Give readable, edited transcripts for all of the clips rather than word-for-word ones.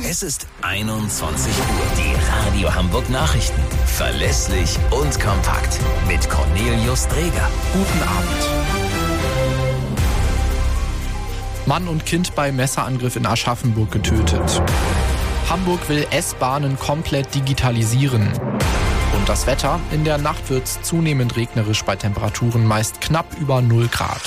Es ist 21 Uhr. Die Radio Hamburg Nachrichten. Verlässlich und kompakt. Mit Cornelius Dreger. Guten Abend. Mann und Kind bei Messerangriff in Aschaffenburg getötet. Hamburg will S-Bahnen komplett digitalisieren. Und das Wetter: In der Nacht wird es zunehmend regnerisch bei Temperaturen meist knapp über 0 Grad.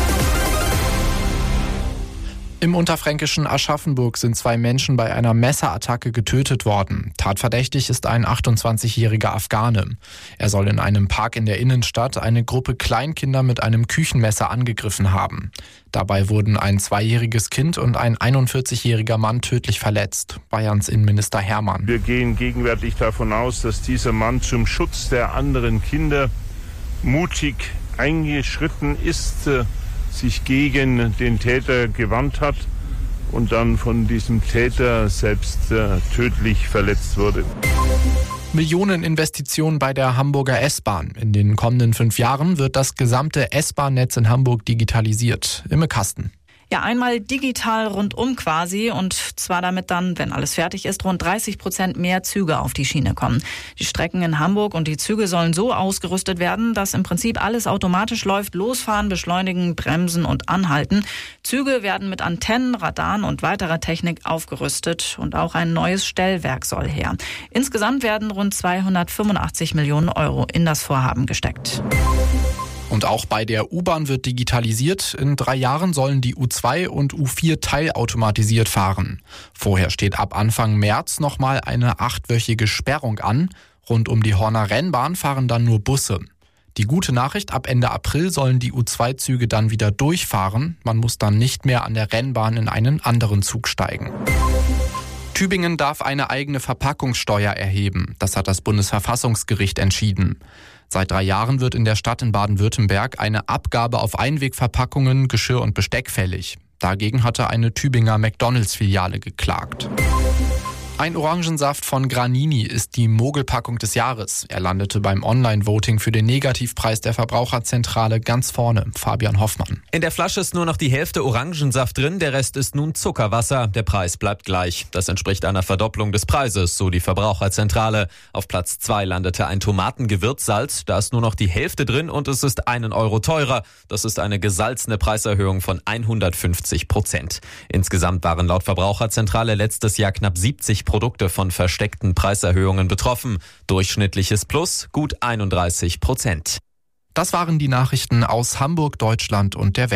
Im unterfränkischen Aschaffenburg sind 2 Menschen bei einer Messerattacke getötet worden. Tatverdächtig ist ein 28-jähriger Afghane. Er soll in einem Park in der Innenstadt eine Gruppe Kleinkinder mit einem Küchenmesser angegriffen haben. Dabei wurden ein 2-jähriges Kind und ein 41-jähriger Mann tödlich verletzt. Bayerns Innenminister Hermann. Wir gehen gegenwärtig davon aus, dass dieser Mann zum Schutz der anderen Kinder mutig eingeschritten ist, sich gegen den Täter gewandt hat und dann von diesem Täter selbst tödlich verletzt wurde. Millioneninvestitionen bei der Hamburger S-Bahn. In den kommenden 5 Jahren wird das gesamte S-Bahn-Netz in Hamburg digitalisiert. Imme Kasten. Ja, einmal digital rundum quasi, und zwar damit dann, wenn alles fertig ist, rund 30% mehr Züge auf die Schiene kommen. Die Strecken in Hamburg und die Züge sollen so ausgerüstet werden, dass im Prinzip alles automatisch läuft: losfahren, beschleunigen, bremsen und anhalten. Züge werden mit Antennen, Radaren und weiterer Technik aufgerüstet, und auch ein neues Stellwerk soll her. Insgesamt werden rund 285 Millionen Euro in das Vorhaben gesteckt. Und auch bei der U-Bahn wird digitalisiert. In 3 Jahren sollen die U2 und U4 teilautomatisiert fahren. Vorher steht ab Anfang März nochmal eine 8-wöchige Sperrung an. Rund um die Horner Rennbahn fahren dann nur Busse. Die gute Nachricht: Ab Ende April sollen die U2-Züge dann wieder durchfahren. Man muss dann nicht mehr an der Rennbahn in einen anderen Zug steigen. Tübingen darf eine eigene Verpackungssteuer erheben. Das hat das Bundesverfassungsgericht entschieden. Seit 3 Jahren wird in der Stadt in Baden-Württemberg eine Abgabe auf Einwegverpackungen, Geschirr und Besteck fällig. Dagegen hatte eine Tübinger McDonalds-Filiale geklagt. Ein Orangensaft von Granini ist die Mogelpackung des Jahres. Er landete beim Online-Voting für den Negativpreis der Verbraucherzentrale ganz vorne. Fabian Hoffmann. In der Flasche ist nur noch die Hälfte Orangensaft drin, der Rest ist nun Zuckerwasser. Der Preis bleibt gleich. Das entspricht einer Verdopplung des Preises, so die Verbraucherzentrale. Auf Platz 2 landete ein Tomatengewürzsalz. Da ist nur noch die Hälfte drin und es ist 1 Euro teurer. Das ist eine gesalzene Preiserhöhung von 150%. Insgesamt waren laut Verbraucherzentrale letztes Jahr knapp 70 Produkte von versteckten Preiserhöhungen betroffen. Durchschnittliches Plus gut 31%. Das waren die Nachrichten aus Hamburg, Deutschland und der Welt.